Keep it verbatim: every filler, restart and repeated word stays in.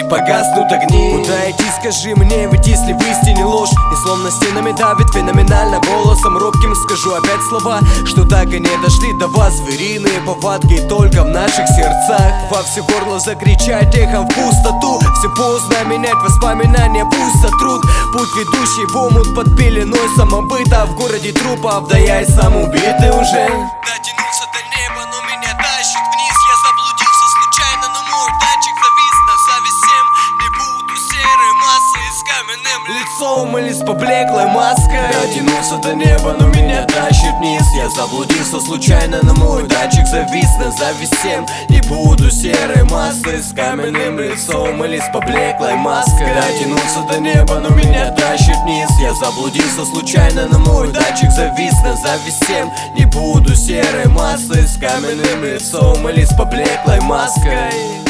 погаснут огни. Куда идти, скажи мне, ведь если в истине ложь и словно стенами давит феноменально голосом робким скажу опять слова, что так и не дошли до вас. Звериные повадки только в наших сердцах. Во все горло закричать эхом в пустоту. Все поздно менять воспоминания, пусть сотрут путь, ведущий в омут под пеленой самобыта. В городе трупов, да я и сам убитый уже. Дотянулся до неба, но меня тащит вниз. Я заблудился случайно, но мой датчик завис на совсем. Не буду серой массой с каменным Лицом или с поблеклой маской. Дотянулся до неба, но меня тащит вниз. Я заблудился случайно, но мой датчик завис на зависем. Не буду серой массой с каменным лицом или с поблеклой маской. Дотянулся до неба, но меня тащит вниз. Я заблудился случайно, но мой датчик завис на зависем. Не буду серой массой с каменным лицом или с поблеклой маской.